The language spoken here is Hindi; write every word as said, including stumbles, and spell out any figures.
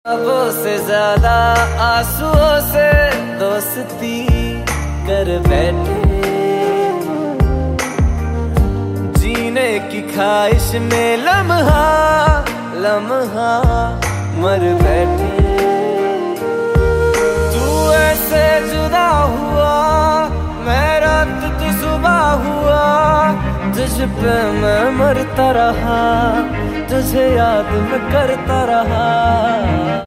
ख्वाबों से ज्यादा आंसुओं से दोस्ती कर बैठे, जीने की ख्वाहिश में लम्हा लम्हा मर बैठे। तू ऐसे जुदा हुआ, मैं रात तू सुबह हुआ, तुझ पे मैं मरता रहा, तुझे याद मैं करता रहा।